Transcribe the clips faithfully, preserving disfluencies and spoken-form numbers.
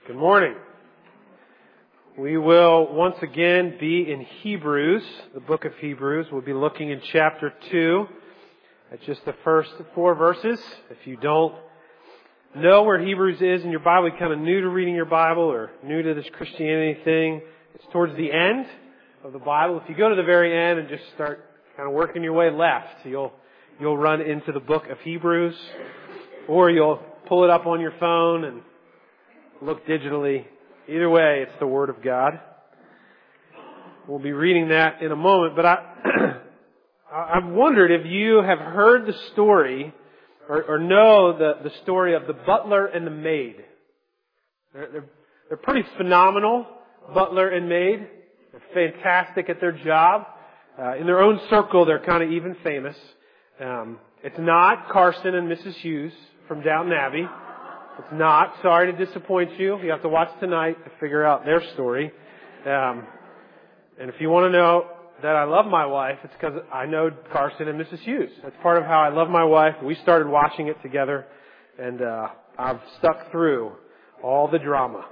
Good morning. We will once again be in Hebrews, the book of Hebrews. We'll be looking in chapter two at just the first four verses. If you don't know where Hebrews is in your Bible, you're kind of new to reading your Bible or new to this Christianity thing, it's towards the end of the Bible. If you go to the very end and just start kind of working your way left, you'll you'll run into the book of Hebrews, or you'll pull it up on your phone and look digitally. Either way, it's the Word of God. We'll be reading that in a moment, but I, I've wondered if you have heard the story or, or know the, the story of the butler and the maid. They're, they're, they're pretty phenomenal, butler and maid. They're fantastic at their job. Uh, in their own circle, they're kind of even famous. Um, it's not Carson and Missus Hughes from Downton Abbey. It's not. Sorry to disappoint you. You have to watch tonight to figure out their story. Um, and if you want to know that I love my wife, it's because I know Carson and Missus Hughes. That's part of how I love my wife. We started watching it together, and uh, I've stuck through all the drama.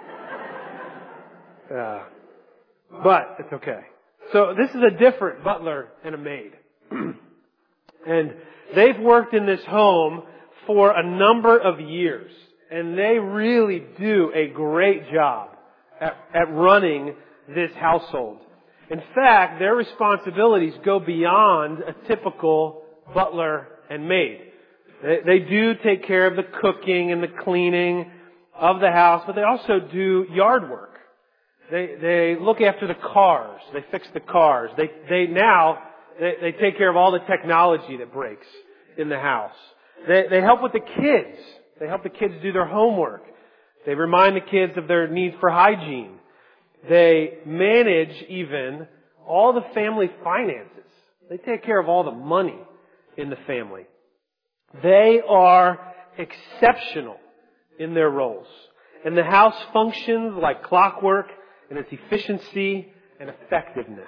Uh, but it's okay. So this is a different butler and a maid. And they've worked in this home for a number of years, and they really do a great job at, at running this household. In fact, their responsibilities go beyond a typical butler and maid. They, they do take care of the cooking and the cleaning of the house, but they also do yard work. They they look after the cars. They fix the cars. They they now they, they take care of all the technology that breaks in the house. They, they help with the kids. They help the kids do their homework. They remind the kids of their need for hygiene. They manage even all the family finances. They take care of all the money in the family. They are exceptional in their roles. And the house functions like clockwork in its efficiency and effectiveness.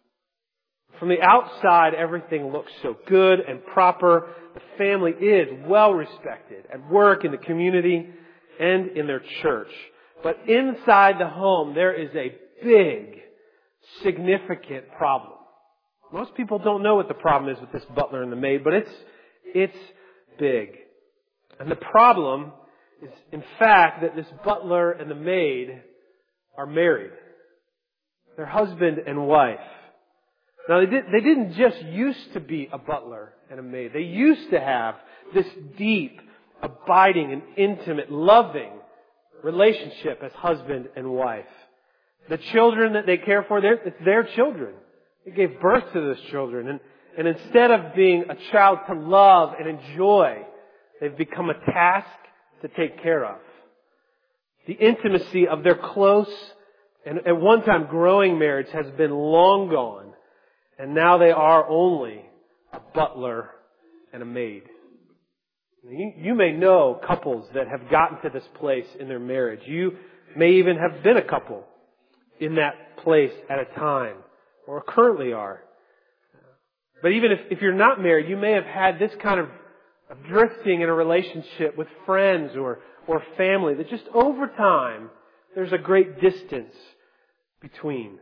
From the outside, everything looks so good and proper. The family is well respected at work, in the community, and in their church. But inside the home, there is a big, significant problem. Most people don't know what the problem is with this butler and the maid, but it's, it's big. And the problem is, in fact, that this butler and the maid are married. They're husband and wife. Now, they, did, they didn't just used to be a butler and a maid. They used to have this deep, abiding, and intimate, loving relationship as husband and wife. The children that they care for, they're, it's their children. They gave birth to those children. And, and instead of being a child to love and enjoy, they've become a task to take care of. The intimacy of their close and at one time growing marriage has been long gone. And now they are only a butler and a maid. You, you may know couples that have gotten to this place in their marriage. You may even have been a couple in that place at a time, or currently are. But even if, if you're not married, you may have had this kind of, of drifting in a relationship with friends or, or family that just over time, there's a great distance between.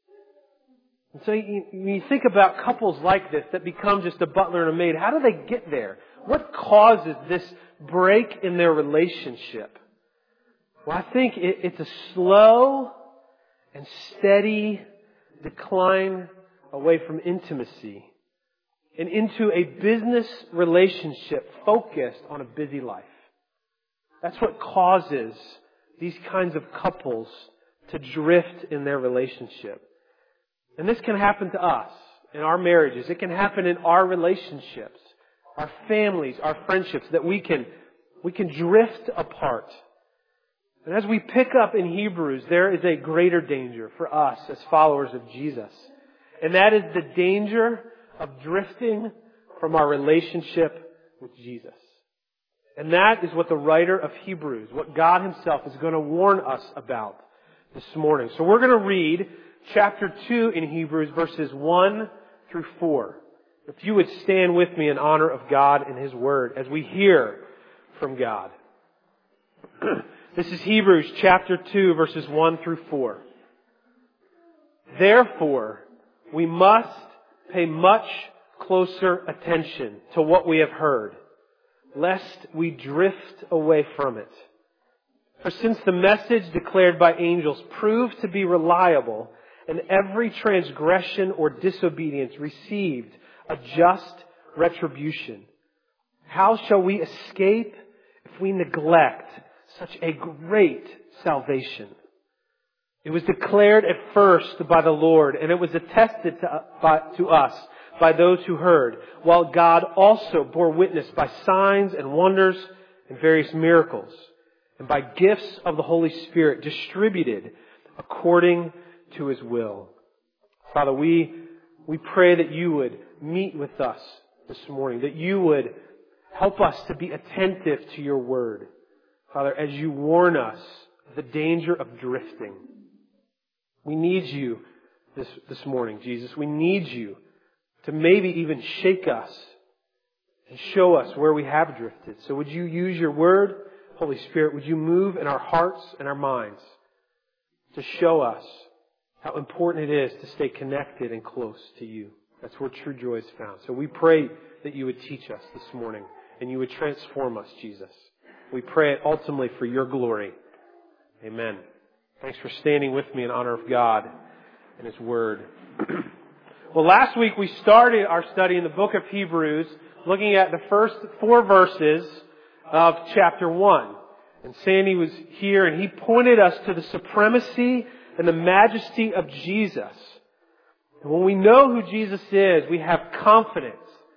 And so you, you think about couples like this that become just a butler and a maid. How do they get there? What causes this break in their relationship? Well, I think it, it's a slow and steady decline away from intimacy and into a business relationship focused on a busy life. That's what causes these kinds of couples to drift in their relationship. And this can happen to us in our marriages. It can happen in our relationships, our families, our friendships, that we can, we can drift apart. And as we pick up in Hebrews, there is a greater danger for us as followers of Jesus. And that is the danger of drifting from our relationship with Jesus. And that is what the writer of Hebrews, what God Himself is going to warn us about this morning. So we're going to read chapter two in Hebrews, verses one through four. If you would stand with me in honor of God and His Word as we hear from God. This is Hebrews chapter two, verses one through four. Therefore, we must pay much closer attention to what we have heard, lest we drift away from it. For since the message declared by angels proved to be reliable, and every transgression or disobedience received a just retribution, how shall we escape if we neglect such a great salvation? It was declared at first by the Lord, and it was attested to, by, to us by those who heard, while God also bore witness by signs and wonders and various miracles, and by gifts of the Holy Spirit distributed according to His will. Father, we, we pray that You would meet with us this morning, that You would help us to be attentive to Your Word. Father, as You warn us of the danger of drifting. We need You this, this morning, Jesus. We need You to maybe even shake us and show us where we have drifted. So would You use Your Word, Holy Spirit, would You move in our hearts and our minds to show us how important it is to stay connected and close to You. That's where true joy is found. So we pray that You would teach us this morning and You would transform us, Jesus. We pray it ultimately for Your glory. Amen. Thanks for standing with me in honor of God and His Word. Well, last week we started our study in the book of Hebrews looking at the first four verses of chapter one. And Sandy was here and he pointed us to the supremacy and the majesty of Jesus. And when we know who Jesus is, we have confidence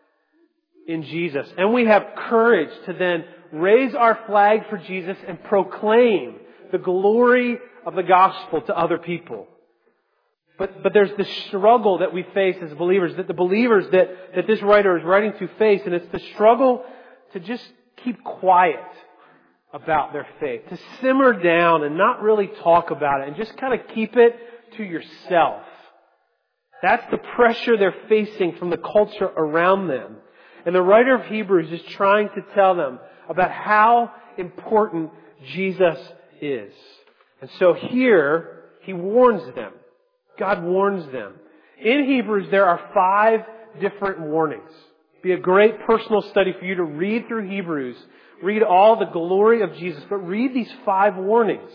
in Jesus. And we have courage to then raise our flag for Jesus and proclaim the glory of the gospel to other people. But, but there's this struggle that we face as believers, that the believers that, that this writer is writing to face, and it's the struggle to just keep quiet about their faith, to simmer down and not really talk about it and just kind of keep it to yourself. That's the pressure they're facing from the culture around them. And the writer of Hebrews is trying to tell them about how important Jesus is. And so here, he warns them. God warns them. In Hebrews, there are five different warnings. It'd be a great personal study for you to read through Hebrews. Read all the glory of Jesus, but read these five warnings.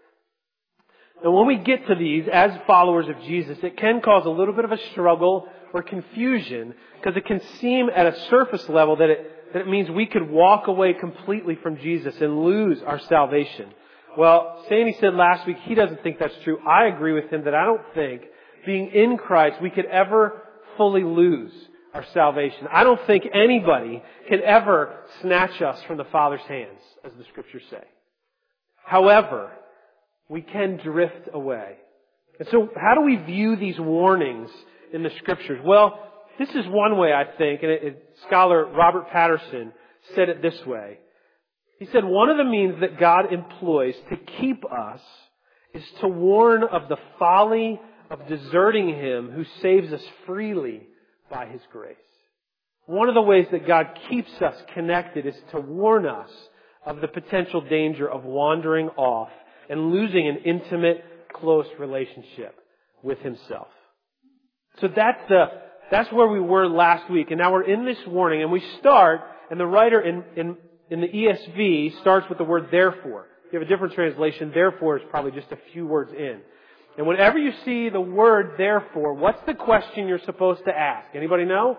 And when we get to these as followers of Jesus, it can cause a little bit of a struggle or confusion because it can seem at a surface level that it, that it means we could walk away completely from Jesus and lose our salvation. Well, Sandy said last week he doesn't think that's true. I agree with him that I don't think being in Christ we could ever fully lose our salvation. I don't think anybody can ever snatch us from the Father's hands, as the Scriptures say. However, we can drift away. And so how do we view these warnings in the Scriptures? Well, this is one way, I think, and it, it, scholar Robert Patterson said it this way. He said, one of the means that God employs to keep us is to warn of the folly of deserting Him who saves us freely by His grace. One of the ways that God keeps us connected is to warn us of the potential danger of wandering off and losing an intimate, close relationship with Himself. So that's the, that's where we were last week. And now we're in this warning and we start, and the writer in, in, in the E S V starts with the word therefore. If you have a different translation, therefore is probably just a few words in. And whenever you see the word therefore, what's the question you're supposed to ask? Anybody know?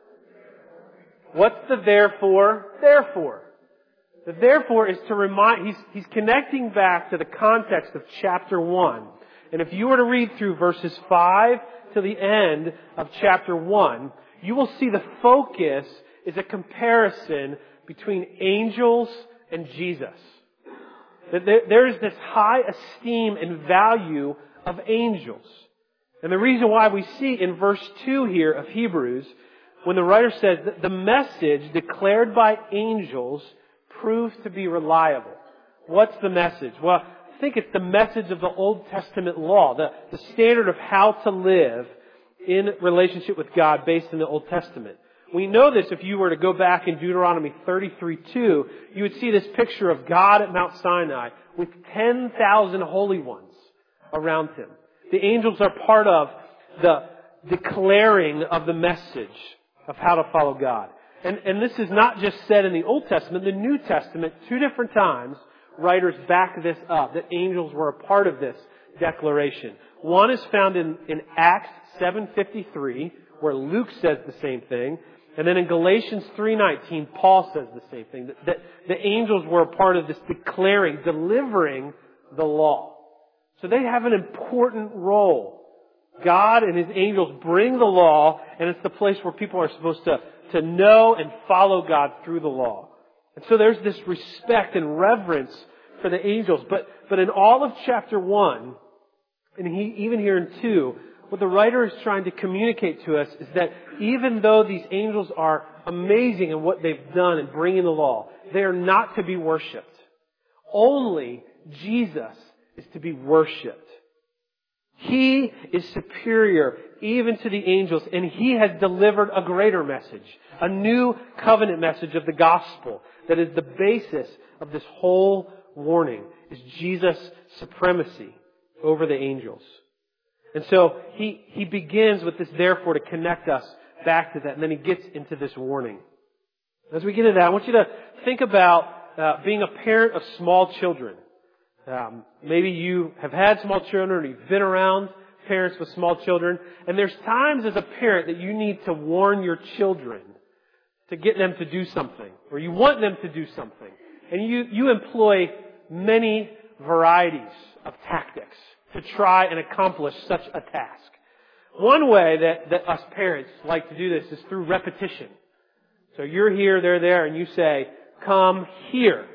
What's the therefore? Therefore. The therefore is to remind, he's, he's connecting back to the context of chapter one. And if you were to read through verses five to the end of chapter one, you will see the focus is a comparison between angels and Jesus. That there, there is this high esteem and value of angels. And the reason why we see in verse two here of Hebrews, when the writer says that the message declared by angels proves to be reliable. What's the message? Well, I think it's the message of the Old Testament law, the, the standard of how to live in relationship with God based in the Old Testament. We know this if you were to go back in Deuteronomy thirty-three two, you would see this picture of God at Mount Sinai with ten thousand holy ones around Him. The angels are part of the declaring of the message of how to follow God. And, and this is not just said in the Old Testament, the New Testament, two different times, writers back this up, that angels were a part of this declaration. One is found in, in Acts seven fifty-three, where Luke says the same thing. And then in Galatians three nineteen, Paul says the same thing. That, that the angels were a part of this declaring, delivering the law. So they have an important role. God and His angels bring the law, and it's the place where people are supposed to, to know and follow God through the law. And so there's this respect and reverence for the angels. But, but in all of chapter one, and he, even here in two, what the writer is trying to communicate to us is that even though these angels are amazing in what they've done in bringing the law, they are not to be worshipped. Only Jesus is to be worshipped. He is superior even to the angels, and He has delivered a greater message, a new covenant message of the gospel that is the basis of this whole warning, is Jesus' supremacy over the angels. And so he, he begins with this therefore to connect us back to that, and then he gets into this warning. As we get into that, I want you to think about uh, being a parent of small children. Um, maybe you have had small children, or you've been around parents with small children, and there's times as a parent that you need to warn your children to get them to do something, or you want them to do something. And you, you employ many varieties of tactics to try and accomplish such a task. One way that, that us parents like to do this is through repetition. So you're here, they're there, and you say, come here.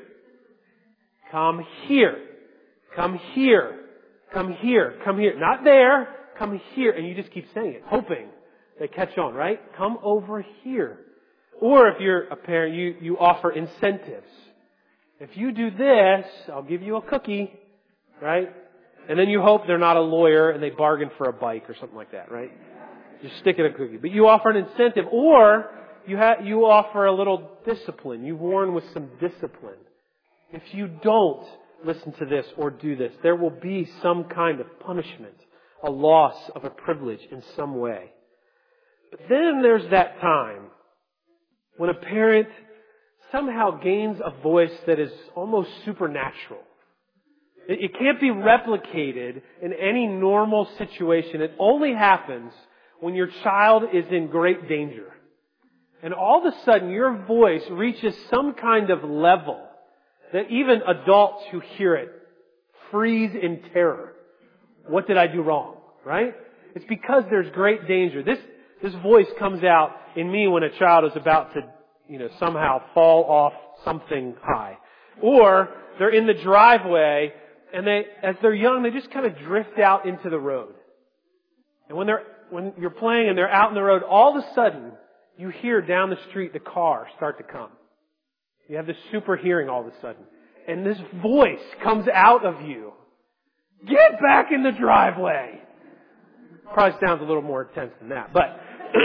Come here. Come here. Come here. Come here. Not there. Come here. And you just keep saying it, hoping they catch on, right? Come over here. Or if you're a parent, you, you offer incentives. If you do this, I'll give you a cookie, right? And then you hope they're not a lawyer and they bargain for a bike or something like that, right? You stick it a cookie. But you offer an incentive. Or you ha- you offer a little discipline. You warn with some discipline. If you don't listen to this or do this, there will be some kind of punishment, a loss of a privilege in some way. But then there's that time when a parent somehow gains a voice that is almost supernatural. It, it can't be replicated in any normal situation. It only happens when your child is in great danger. And all of a sudden your voice reaches some kind of level that even adults who hear it freeze in terror. What did I do wrong? Right? It's because there's great danger. This this voice comes out in me when a child is about to, you know, somehow fall off something high. Or they're in the driveway and they, as they're young, they just kind of drift out into the road. And when they're when you're playing and they're out in the road, all of a sudden you hear down the street the car start to come. You have this super hearing all of a sudden. And this voice comes out of you. Get back in the driveway. Probably sounds a little more intense than that. But,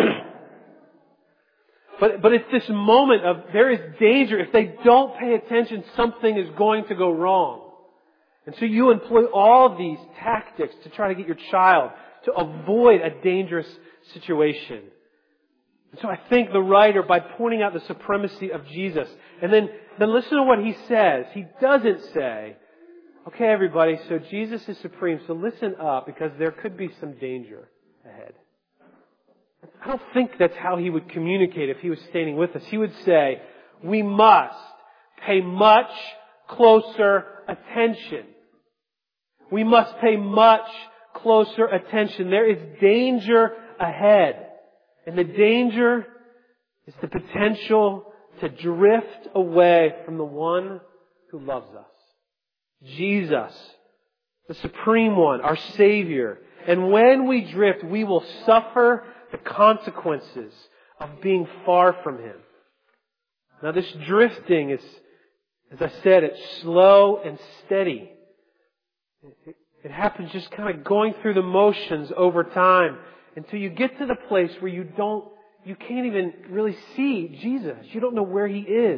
but, but it's this moment of there is danger. If they don't pay attention, something is going to go wrong. And so you employ all these tactics to try to get your child to avoid a dangerous situation. And so I think the writer, by pointing out the supremacy of Jesus, and then, then listen to what he says. He doesn't say, okay, everybody, so Jesus is supreme, so listen up because there could be some danger ahead. I don't think that's how he would communicate if he was standing with us. He would say, we must pay much closer attention. We must pay much closer attention. There is danger ahead. And the danger is the potential to drift away from the one who loves us. Jesus, the Supreme One, our Savior. And when we drift, we will suffer the consequences of being far from Him. Now this drifting is, as I said, it's slow and steady. It, it happens just kind of going through the motions over time, until you get to the place where you don't you can't even really see Jesus. You don't know where He is.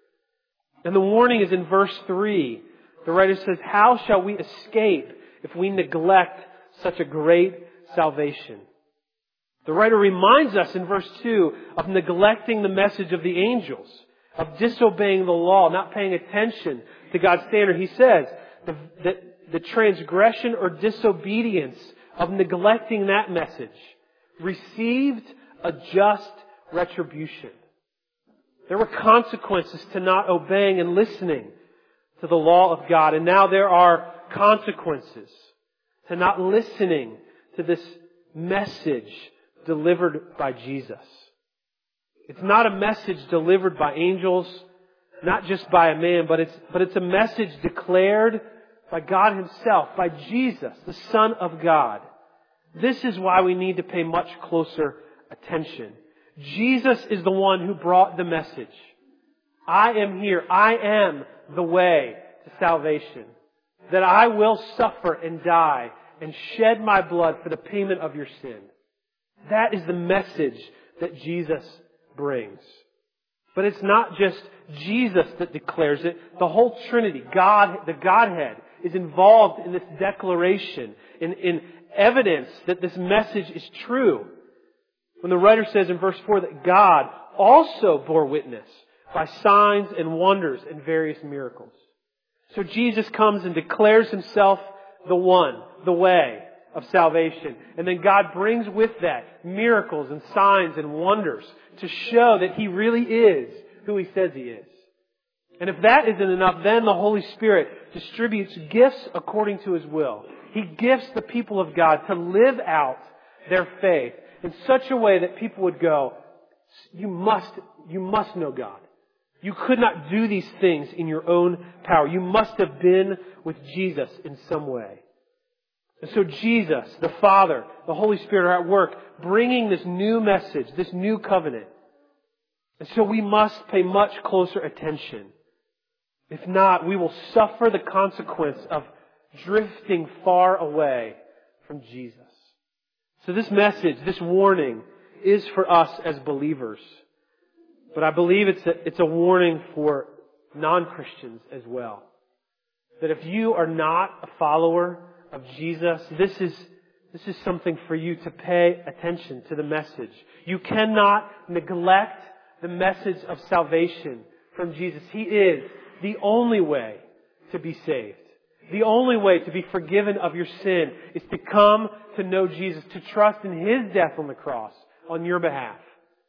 And the warning is in verse three. The writer says, how shall we escape if we neglect such a great salvation? The writer reminds us in verse two of neglecting the message of the angels, of disobeying the law, not paying attention to God's standard. He says the, the, the transgression or disobedience of neglecting that message received a just retribution. There were consequences to not obeying and listening to the law of God. And now there are consequences to not listening to this message delivered by Jesus. It's not a message delivered by angels, not just by a man, but it's, but it's a message declared by God Himself, by Jesus, the Son of God. This is why we need to pay much closer attention. Jesus is the one who brought the message. I am here. I am the way to salvation. That I will suffer and die and shed my blood for the payment of your sin. That is the message that Jesus brings. But it's not just Jesus that declares it. The whole Trinity, God, the Godhead, is involved in this declaration, in, in evidence that this message is true. When the writer says in verse four that God also bore witness by signs and wonders and various miracles. So Jesus comes and declares Himself the one, the way of salvation. And then God brings with that miracles and signs and wonders to show that He really is who He says He is. And if that isn't enough, then the Holy Spirit distributes gifts according to His will. He gifts the people of God to live out their faith in such a way that people would go, you must, you must know God. You could not do these things in your own power. You must have been with Jesus in some way. And so Jesus, the Father, the Holy Spirit are at work bringing this new message, this new covenant. And so we must pay much closer attention. If not, we will suffer the consequence of drifting far away from Jesus. So this message, this warning, is for us as believers. But I believe it's a, it's a warning for non-Christians as well. That if you are not a follower of Jesus, this is, this is something for you to pay attention to the message. You cannot neglect the message of salvation from Jesus. He is the only way to be saved. The only way to be forgiven of your sin is to come to know Jesus, to trust in His death on the cross on your behalf.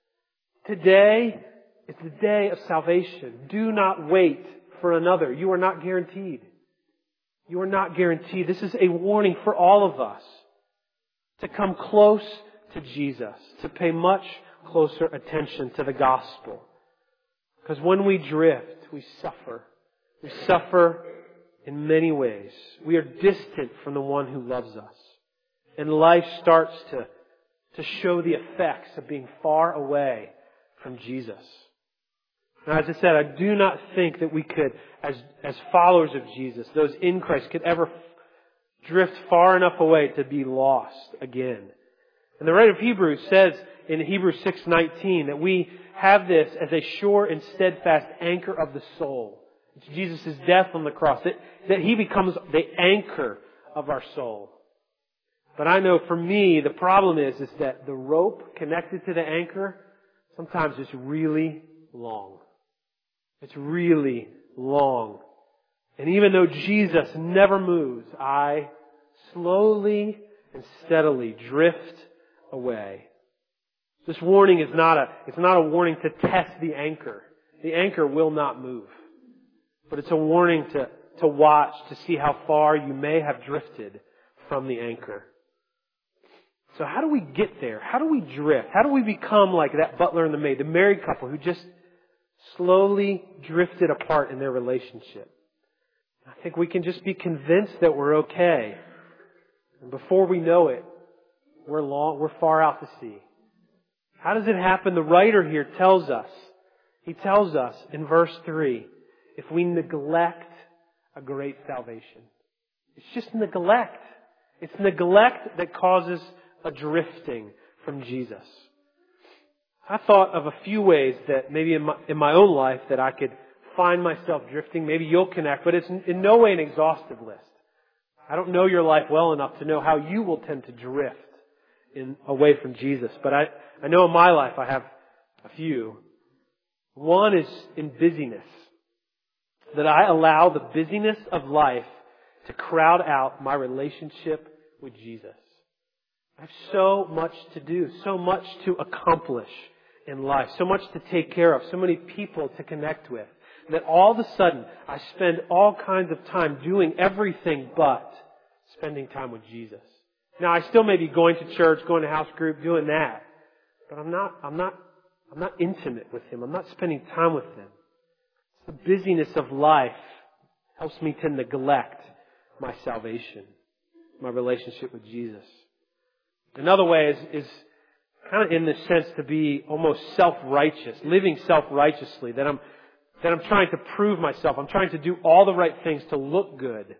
Today is the day of salvation. Do not wait for another. You are not guaranteed. You are not guaranteed. This is a warning for all of us to come close to Jesus, to pay much closer attention to the gospel. Because when we drift, we suffer. We suffer in many ways. We are distant from the one who loves us. And life starts to, to show the effects of being far away from Jesus. Now, as I said, I do not think that we could, as, as followers of Jesus, those in Christ, could ever drift far enough away to be lost again. And the writer of Hebrews says in Hebrews six nineteen that we have this as a sure and steadfast anchor of the soul. It's Jesus' death on the cross. That, that He becomes the anchor of our soul. But I know for me, the problem is, is that the rope connected to the anchor sometimes is really long. It's really long. And even though Jesus never moves, I slowly and steadily drift away. This warning is not a, it's not a warning to test the anchor. The anchor will not move. But it's a warning to, to watch, to see how far you may have drifted from the anchor. So how do we get there? How do we drift? How do we become like that butler and the maid, the married couple who just slowly drifted apart in their relationship? I think we can just be convinced that we're okay. And before we know it, we're long, we're far out to sea. How does it happen? The writer here tells us. He tells us in verse three, if we neglect a great salvation. It's just neglect. It's neglect that causes a drifting from Jesus. I thought of a few ways that maybe in my, in my own life that I could find myself drifting. Maybe you'll connect, but it's in no way an exhaustive list. I don't know your life well enough to know how you will tend to drift in away from Jesus. But I, I know in my life I have a few. One is in busyness. That I allow the busyness of life to crowd out my relationship with Jesus. I have so much to do, so much to accomplish in life, so much to take care of, so many people to connect with, that all of a sudden I spend all kinds of time doing everything but spending time with Jesus. Now I still may be going to church, going to house group, doing that, but I'm not, I'm not, I'm not intimate with Him. I'm not spending time with Him. The busyness of life helps me to neglect my salvation, my relationship with Jesus. Another way is, is kind of in the sense to be almost self-righteous, living self-righteously, that I'm, that I'm trying to prove myself. I'm trying to do all the right things to look good.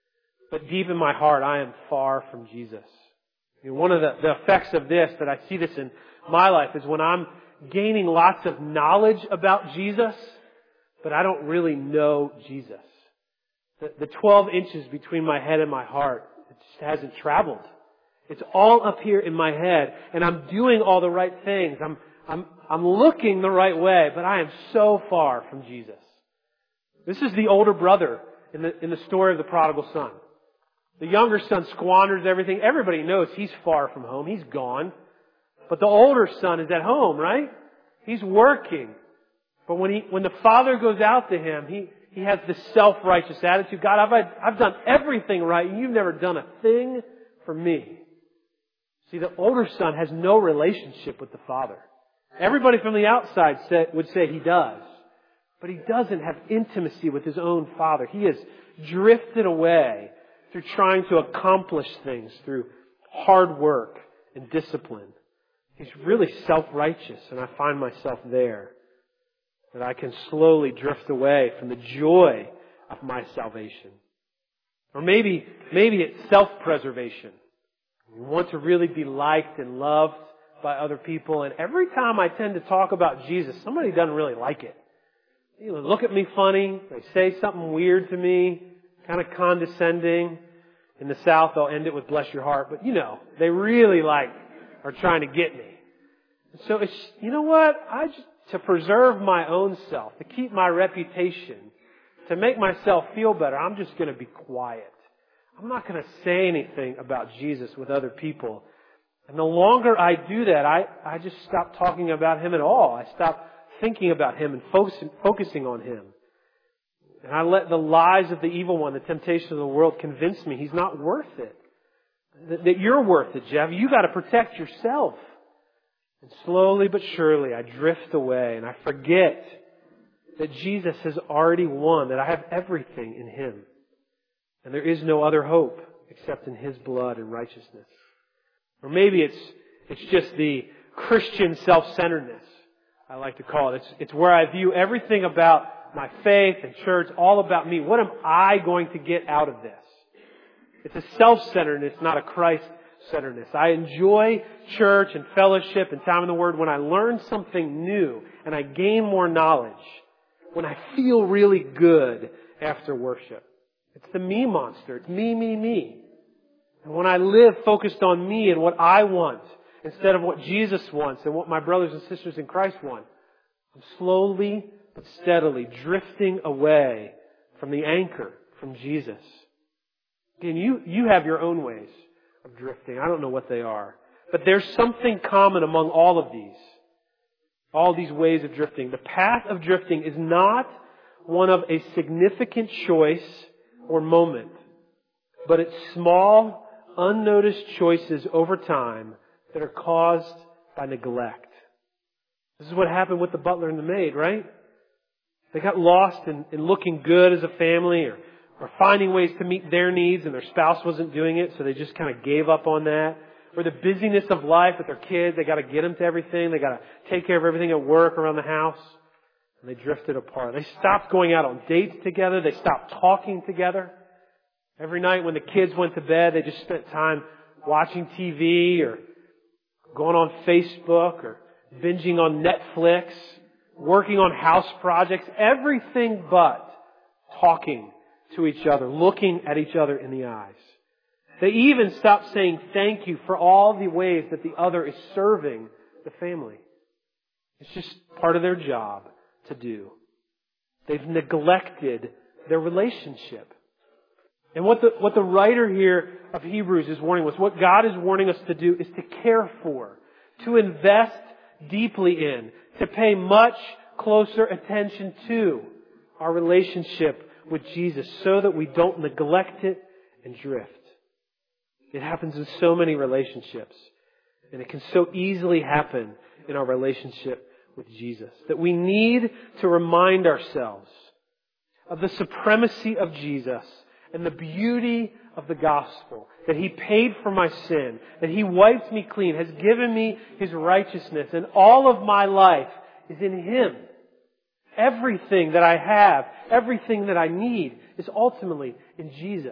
But deep in my heart, I am far from Jesus. You know, one of the, the effects of this, that I see this in my life, is when I'm gaining lots of knowledge about Jesus, but I don't really know Jesus. The, the twelve inches between my head and my heart, it just hasn't traveled. It's all up here in my head, and I'm doing all the right things. I'm, I'm, I'm looking the right way, but I am so far from Jesus. This is the older brother in the, in the story of the prodigal son. The younger son squanders everything. Everybody knows he's far from home. He's gone. But the older son is at home, right? He's working. But when he, when the father goes out to him, he, he has this self-righteous attitude. God, I've, I've done everything right, and you've never done a thing for me. See, the older son has no relationship with the father. Everybody from the outside say, would say he does. But he doesn't have intimacy with his own father. He has drifted away through trying to accomplish things through hard work and discipline. He's really self-righteous, and I find myself there. That I can slowly drift away from the joy of my salvation. Or maybe, maybe it's self-preservation. You want to really be liked and loved by other people, and every time I tend to talk about Jesus, somebody doesn't really like it. You know, look at me funny, they say something weird to me, kind of condescending. In the South, they'll end it with bless your heart, but you know, they really like, are trying to get me. So it's, you know what, I just, to preserve my own self, to keep my reputation, to make myself feel better, I'm just going to be quiet. I'm not going to say anything about Jesus with other people. And the longer I do that, I, I just stop talking about Him at all. I stop thinking about Him and focusing, focusing on Him. And I let the lies of the evil one, the temptation of the world, convince me He's not worth it. That, that you're worth it, Jeff. You got to protect yourself. And slowly but surely, I drift away and I forget that Jesus has already won, that I have everything in Him. And there is no other hope except in His blood and righteousness. Or maybe it's it's just the Christian self-centeredness, I like to call it. It's, it's where I view everything about my faith and church all about me. What am I going to get out of this? It's a self-centeredness, not a Christ-centeredness. I enjoy church and fellowship and time in the Word when I learn something new and I gain more knowledge. When I feel really good after worship. It's the me monster. It's me, me, me. And when I live focused on me and what I want instead of what Jesus wants and what my brothers and sisters in Christ want, I'm slowly but steadily drifting away from the anchor, from Jesus. Again, you, you have your own ways of drifting. I don't know what they are. But there's something common among all of these. All these ways of drifting. The path of drifting is not one of a significant choice or moment, but it's small, unnoticed choices over time that are caused by neglect. This is what happened with the butler and the maid, right? They got lost in, in looking good as a family or, or finding ways to meet their needs, and their spouse wasn't doing it, so they just kind of gave up on that. Or the busyness of life with their kids, they got to get them to everything. They got to take care of everything at work, around the house. And they drifted apart. They stopped going out on dates together. They stopped talking together. Every night when the kids went to bed, they just spent time watching T V or going on Facebook or binging on Netflix, working on house projects, everything but talking to each other, looking at each other in the eyes. They even stop saying thank you for all the ways that the other is serving the family. It's just part of their job to do. They've neglected their relationship. And what the, what the writer here of Hebrews is warning us, what God is warning us to do is to care for, to invest deeply in, to pay much closer attention to our relationship with Jesus so that we don't neglect it and drift. It happens in so many relationships. And it can so easily happen in our relationship with Jesus. That we need to remind ourselves of the supremacy of Jesus and the beauty of the gospel. That He paid for my sin. That He wiped me clean. Has given me His righteousness. And all of my life is in Him. Everything that I have, everything that I need is ultimately in Jesus.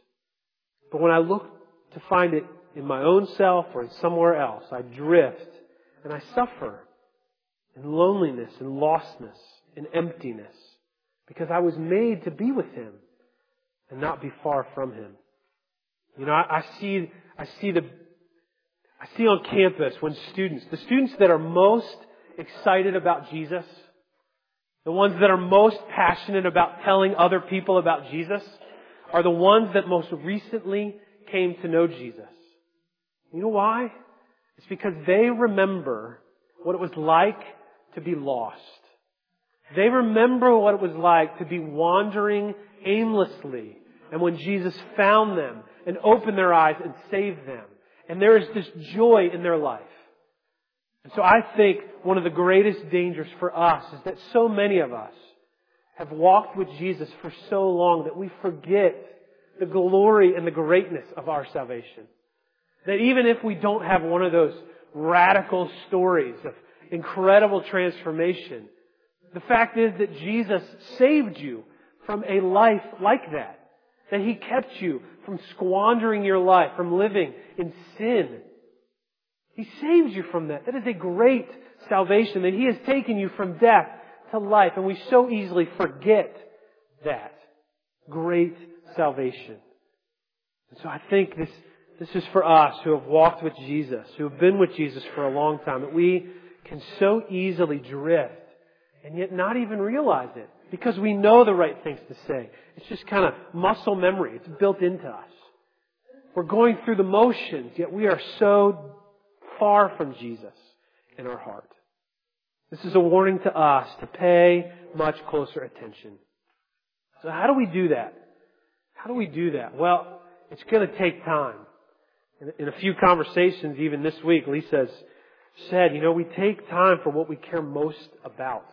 But when I look to find it in my own self or in somewhere else, I drift and I suffer in loneliness and lostness and emptiness because I was made to be with Him and not be far from Him. You know, I, I see, I see the, I see on campus when students, the students that are most excited about Jesus, the ones that are most passionate about telling other people about Jesus, are the ones that most recently came to know Jesus. You know why? It's because they remember what it was like to be lost. They remember what it was like to be wandering aimlessly. And when Jesus found them and opened their eyes and saved them. And there is this joy in their life. And so I think one of the greatest dangers for us is that so many of us have walked with Jesus for so long that we forget the glory and the greatness of our salvation. That even if we don't have one of those radical stories of incredible transformation, the fact is that Jesus saved you from a life like that. That He kept you from squandering your life, from living in sin. He saved you from that. That is a great salvation. That He has taken you from death to life. And we so easily forget that great salvation. And so I think this, this is for us who have walked with Jesus, who have been with Jesus for a long time, that we can so easily drift and yet not even realize it because we know the right things to say. It's just kind of muscle memory. It's built into us. We're going through the motions, yet we are so far from Jesus in our heart. This is a warning to us to pay much closer attention. So how do we do that? How do we do that? Well, it's going to take time. In, in a few conversations, even this week, Lisa has said, you know, we take time for what we care most about.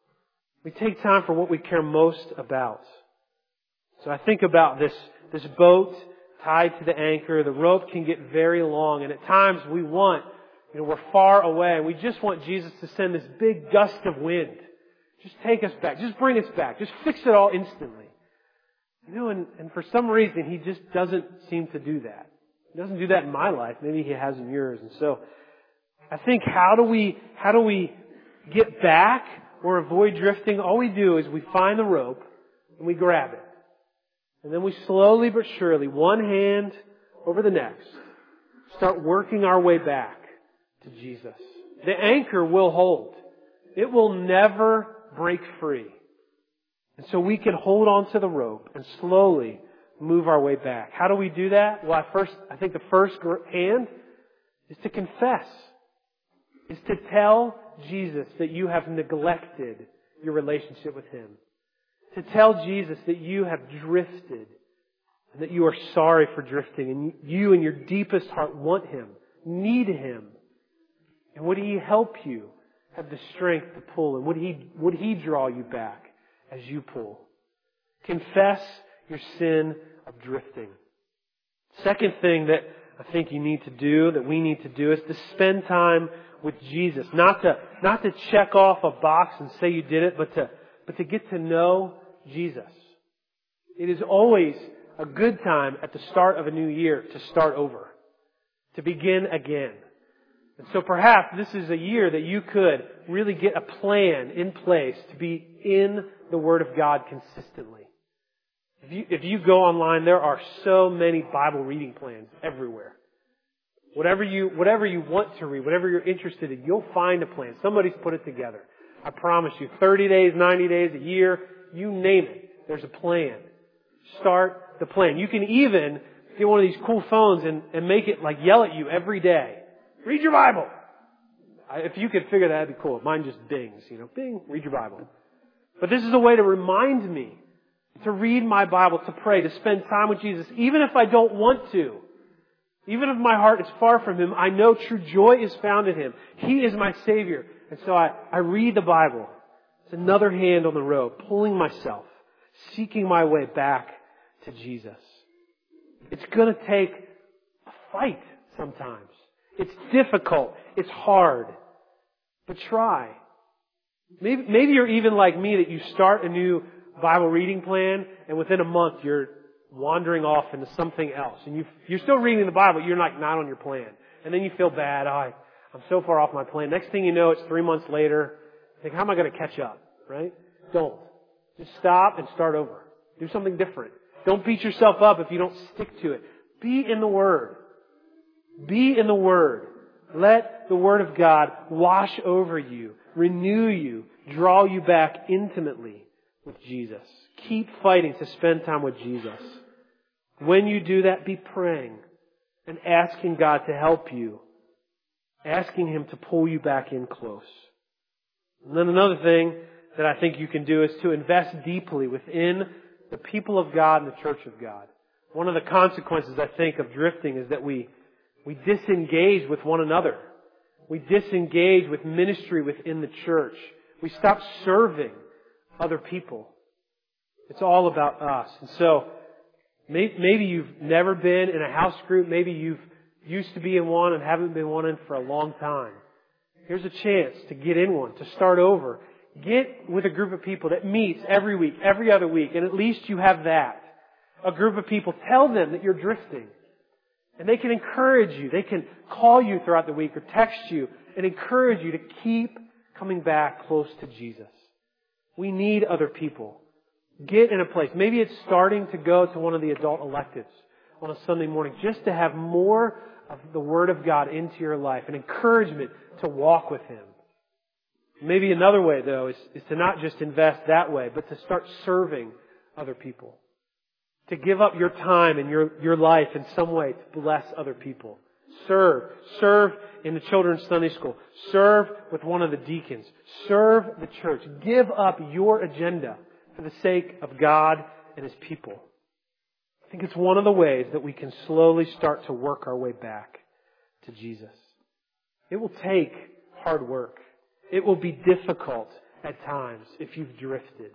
We take time for what we care most about. So I think about this, this boat tied to the anchor. The rope can get very long, and at times we want, you know, we're far away, and we just want Jesus to send this big gust of wind. Just take us back. Just bring us back. Just fix it all instantly. You know, and, and for some reason, He just doesn't seem to do that. He doesn't do that in my life. Maybe He has in yours. And so, I think how do we, how do we get back or avoid drifting? All we do is we find the rope and we grab it. And then we slowly but surely, one hand over the next, start working our way back to Jesus. The anchor will hold. It will never break free. And so we can hold on to the rope and slowly move our way back. How do we do that? Well, I first, I think the first hand is to confess. Is to tell Jesus that you have neglected your relationship with Him. To tell Jesus that you have drifted and that you are sorry for drifting and you in your deepest heart want Him, need Him. And would He help you have the strength to pull? And would He, would He draw you back as you pull? Confess your sin of drifting. Second thing that I think you need to do, that we need to do, is to spend time with Jesus. Not to, not to check off a box and say you did it, but to, but to get to know Jesus. It is always a good time at the start of a new year to start over. To begin again. And so perhaps this is a year that you could really get a plan in place to be in the Word of God consistently. If you, if you go online, there are so many Bible reading plans everywhere. Whatever you, whatever you want to read, whatever you're interested in, you'll find a plan. Somebody's put it together. I promise you, thirty days, ninety days, a year, you name it. There's a plan. Start the plan. You can even get one of these cool phones and, and make it like yell at you every day. Read your Bible. I, if you could figure that, that'd be cool. Mine just dings, you know, bing, read your Bible. But this is a way to remind me to read my Bible, to pray, to spend time with Jesus, even if I don't want to. Even if my heart is far from Him, I know true joy is found in Him. He is my Savior. And so I, I read the Bible. It's another hand on the road, pulling myself, seeking my way back to Jesus. It's going to take a fight sometimes. It's difficult. It's hard. But try. Maybe, maybe you're even like me, that you start a new Bible reading plan and within a month you're wandering off into something else. And you, you're still reading the Bible, you're like not on your plan. And then you feel bad. Oh, I, I'm so far off my plan. Next thing you know, it's three months later. You think, how am I going to catch up? Right? Don't. Just stop and start over. Do something different. Don't beat yourself up if you don't stick to it. Be in the Word. Be in the Word. Let the Word of God wash over you, renew you, draw you back intimately with Jesus. Keep fighting to spend time with Jesus. When you do that, be praying and asking God to help you. Asking Him to pull you back in close. And then another thing that I think you can do is to invest deeply within the people of God and the church of God. One of the consequences, I think, of drifting is that we, we disengage with one another. We disengage with ministry within the church. We stop serving other people. It's all about us. And so, maybe you've never been in a house group. Maybe you've used to be in one and haven't been one in for a long time. Here's a chance to get in one, to start over. Get with a group of people that meets every week, every other week, and at least you have that. A group of people. Tell them that you're drifting. And they can encourage you. They can call you throughout the week or text you and encourage you to keep coming back close to Jesus. We need other people. Get in a place. Maybe it's starting to go to one of the adult electives on a Sunday morning just to have more of the Word of God into your life, an encouragement to walk with Him. Maybe another way, though, is, is to not just invest that way, but to start serving other people. To give up your time and your, your life in some way to bless other people. Serve. Serve in the children's Sunday school. Serve with one of the deacons. Serve the church. Give up your agenda for the sake of God and His people. I think it's one of the ways that we can slowly start to work our way back to Jesus. It will take hard work. It will be difficult at times if you've drifted.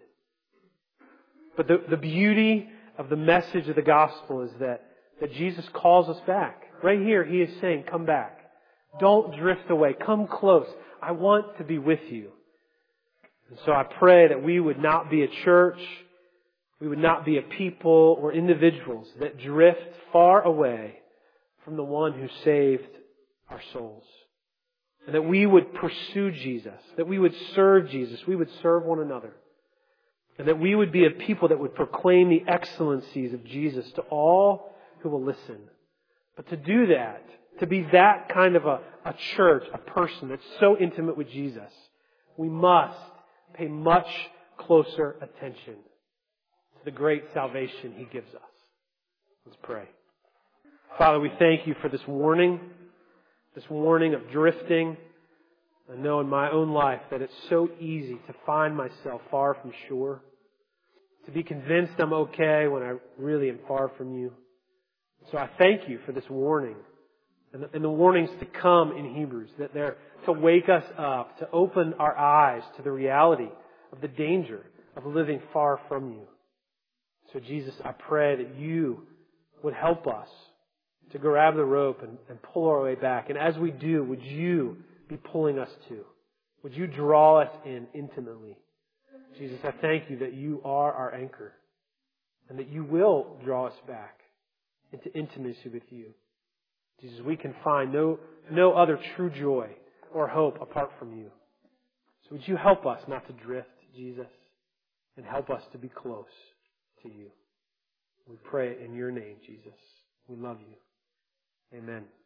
But the, the beauty of the message of the gospel is that, that Jesus calls us back. Right here, He is saying, come back. Don't drift away. Come close. I want to be with you. And so I pray that we would not be a church, we would not be a people or individuals that drift far away from the one who saved our souls. And that we would pursue Jesus, that we would serve Jesus, we would serve one another. And that we would be a people that would proclaim the excellencies of Jesus to all who will listen. But to do that, to be that kind of a, a church, a person that's so intimate with Jesus, we must pay much closer attention to the great salvation He gives us. Let's pray. Father, we thank You for this warning, this warning of drifting. I know in my own life that it's so easy to find myself far from shore, to be convinced I'm okay when I really am far from You. So I thank You for this warning and the, and the warnings to come in Hebrews, that they're to wake us up, to open our eyes to the reality of the danger of living far from You. So Jesus, I pray that You would help us to grab the rope and, and pull our way back. And as we do, would You be pulling us too? Would You draw us in intimately? Jesus, I thank You that You are our anchor and that You will draw us back into intimacy with You. Jesus, we can find no, no other true joy or hope apart from you. So would you help us not to drift, Jesus, and help us to be close to you. We pray it in your name, Jesus. We love you. Amen.